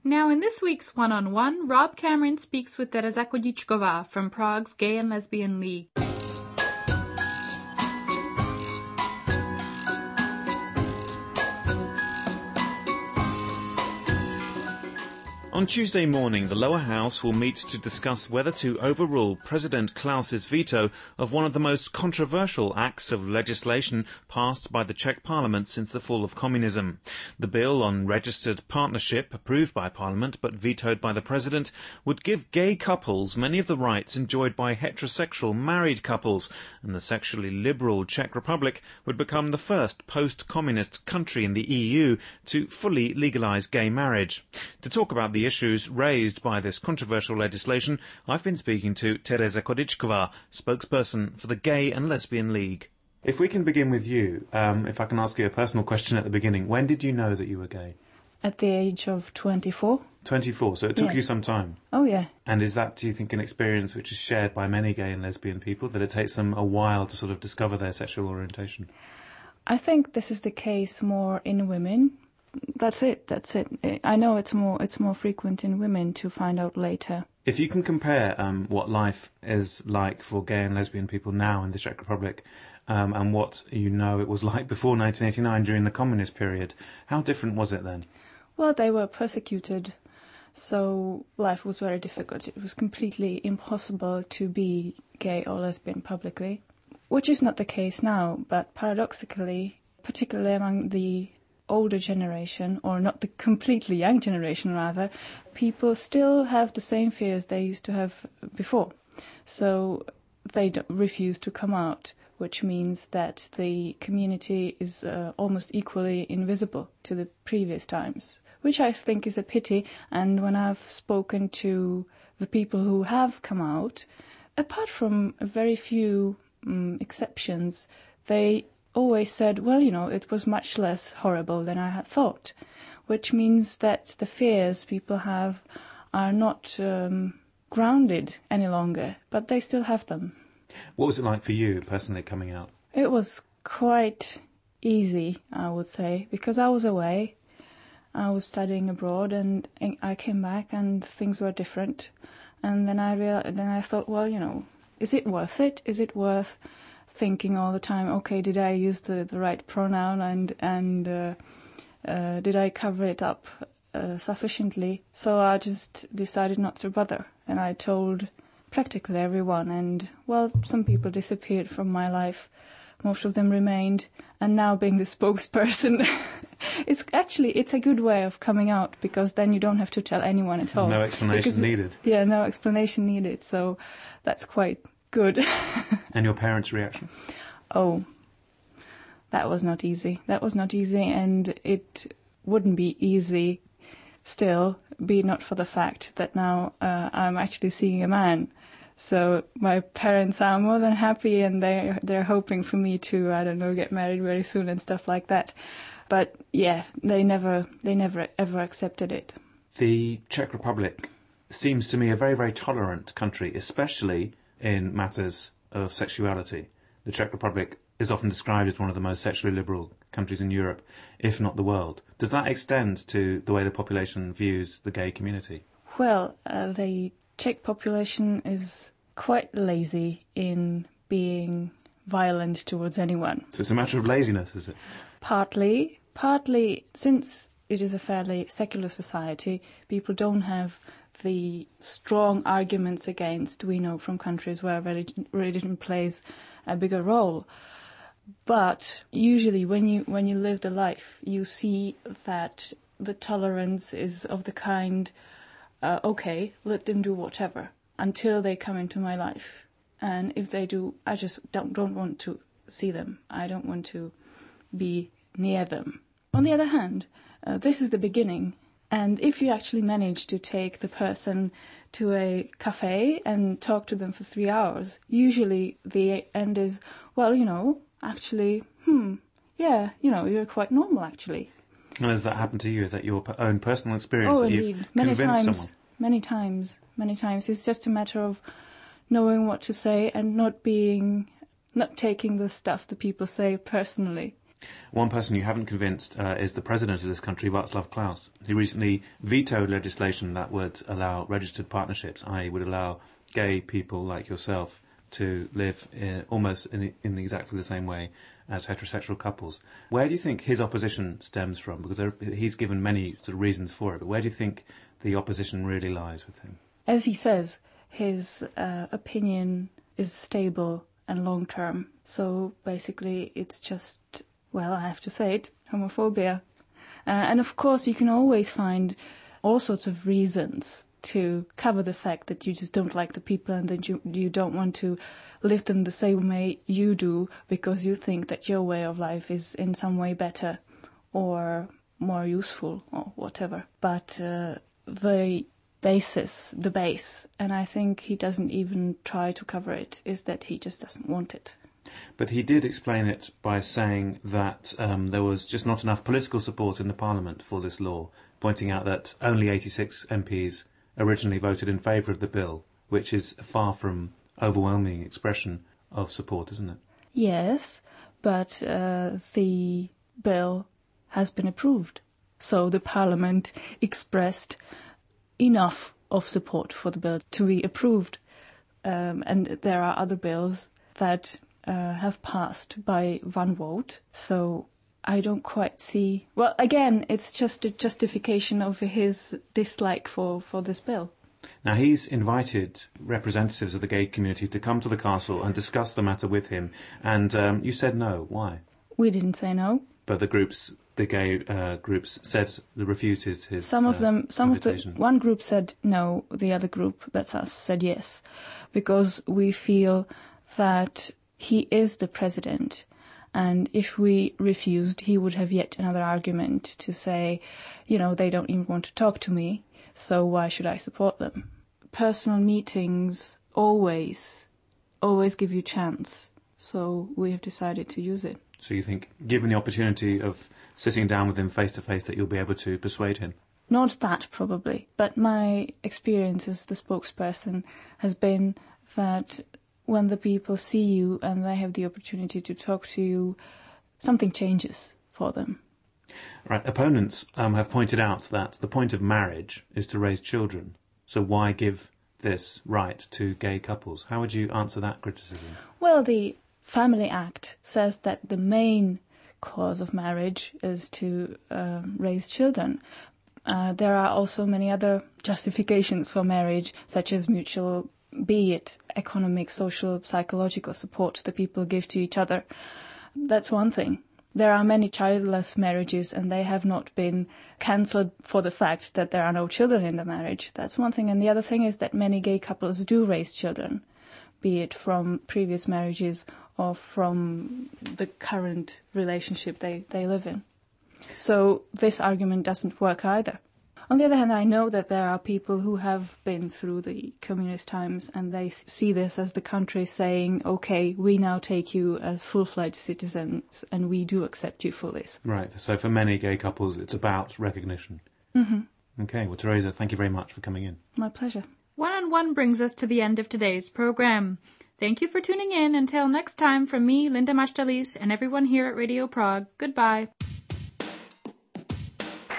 Now in this week's One-on-One, Rob Cameron speaks with Tereza Kodičková from Prague's Gay and Lesbian League. On Tuesday morning, the lower house will meet to discuss whether to overrule President Klaus's veto of one of the most controversial acts of legislation passed by the Czech parliament since the fall of communism. The bill on registered partnership, approved by parliament but vetoed by the president, would give gay couples many of the rights enjoyed by heterosexual married couples, and the sexually liberal Czech Republic would become the first post-communist country in the EU to fully legalise gay marriage. To talk about the issues raised by this controversial legislation, I've been speaking to Tereza Kodičková, spokesperson for the Gay and Lesbian League. If we can begin with you, if I can ask you a personal question at the beginning, when did you know that you were gay? At the age of 24. 24, so it took you some time. Oh, yeah. And is that, do you think, an experience which is shared by many gay and lesbian people, that it takes them a while to sort of discover their sexual orientation? I think this is the case more in women. That's it. I know it's more frequent in women to find out later. If you can compare what life is like for gay and lesbian people now in the Czech Republic and what you know it was like before 1989 during the communist period, how different was it then? Well, they were persecuted, so life was very difficult. It was completely impossible to be gay or lesbian publicly, which is not the case now, but paradoxically, particularly among the older generation, or not the completely young generation rather, people still have the same fears they used to have before. So they refuse to come out, which means that the community is almost equally invisible to the previous times, which I think is a pity. And when I've spoken to the people who have come out, apart from very few exceptions, they always said, well, it was much less horrible than I had thought, which means that the fears people have are not grounded any longer, but they still have them. What was it like for you personally coming out? It was quite easy, I would say, because I was away. I was studying abroad and I came back and things were different. And then I thought, well, is it worth it? Is it worth thinking all the time, okay, did I use the right pronoun and did I cover it up sufficiently? So I just decided not to bother, and I told practically everyone, and well, some people disappeared from my life, most of them remained, and now being the spokesperson, it's a good way of coming out, because then you don't have to tell anyone at all. No explanation needed. Yeah, no explanation needed, so that's quite good. And your parents' reaction? Oh, that was not easy. And it wouldn't be easy still, be it not for the fact that now I'm actually seeing a man. So my parents are more than happy, and they're hoping for me to, I don't know, get married very soon and stuff like that. But yeah, they never ever accepted it. The Czech Republic seems to me a very, very tolerant country, especially in matters of sexuality. The Czech Republic is often described as one of the most sexually liberal countries in Europe, if not the world. Does that extend to the way the population views the gay community? Well, the Czech population is quite lazy in being violent towards anyone. So it's a matter of laziness, is it? Partly, since it is a fairly secular society, people don't have the strong arguments against, we know from countries where religion plays a bigger role. But usually when you live the life, you see that the tolerance is of the kind, okay, let them do whatever until they come into my life. And if they do, I just don't want to see them. I don't want to be near them. On the other hand, this is the beginning. And if you actually manage to take the person to a cafe and talk to them for 3 hours, usually the end is, well, actually, you're quite normal, actually. And has that happened to you? Is that your own personal experience that indeed. you've convinced someone? Many times. It's just a matter of knowing what to say and not taking the stuff that people say personally. One person you haven't convinced is the president of this country, Václav Klaus. He recently vetoed legislation that would allow registered partnerships, i.e. would allow gay people like yourself to live almost in exactly the same way as heterosexual couples. Where do you think his opposition stems from? Because he's given many sort of reasons for it, but where do you think the opposition really lies with him? As he says, his opinion is stable and long-term. So basically it's just, well, I have to say it, homophobia. And of course you can always find all sorts of reasons to cover the fact that you just don't like the people and that you don't want to live them the same way you do because you think that your way of life is in some way better or more useful or whatever. But the base, and I think he doesn't even try to cover it, is that he just doesn't want it. But he did explain it by saying that there was just not enough political support in the Parliament for this law, pointing out that only 86 MPs originally voted in favour of the bill, which is far from overwhelming expression of support, isn't it? Yes, but the bill has been approved. So the Parliament expressed enough of support for the bill to be approved. And there are other bills that have passed by one vote. So I don't quite see... Well, again, it's just a justification of his dislike for this bill. Now, he's invited representatives of the gay community to come to the castle and discuss the matter with him, and you said no. Why? We didn't say no. But the gay groups refused his invitation. One group said no, the other group, that's us, said yes, because we feel that he is the president. And if we refused, he would have yet another argument to say, they don't even want to talk to me, so why should I support them? Personal meetings always give you a chance, so we have decided to use it. So you think, given the opportunity of sitting down with him face to face, that you'll be able to persuade him? Not that, probably, but my experience as the spokesperson has been that when the people see you and they have the opportunity to talk to you, something changes for them. Right. Opponents have pointed out that the point of marriage is to raise children. So why give this right to gay couples? How would you answer that criticism? Well, the Family Act says that the main cause of marriage is to raise children. There are also many other justifications for marriage, such as mutual, be it economic, social, psychological support the people give to each other. That's one thing. There are many childless marriages and they have not been cancelled for the fact that there are no children in the marriage. That's one thing. And the other thing is that many gay couples do raise children, be it from previous marriages or from the current relationship they live in. So this argument doesn't work either. On the other hand, I know that there are people who have been through the communist times and they see this as the country saying, okay, we now take you as full-fledged citizens and we do accept you for this. Right, so for many gay couples it's about recognition. Mm-hmm. Okay, well, Teresa, thank you very much for coming in. My pleasure. One-on-One brings us to the end of today's programme. Thank you for tuning in. Until next time, from me, Linda Mastalis, and everyone here at Radio Prague, goodbye.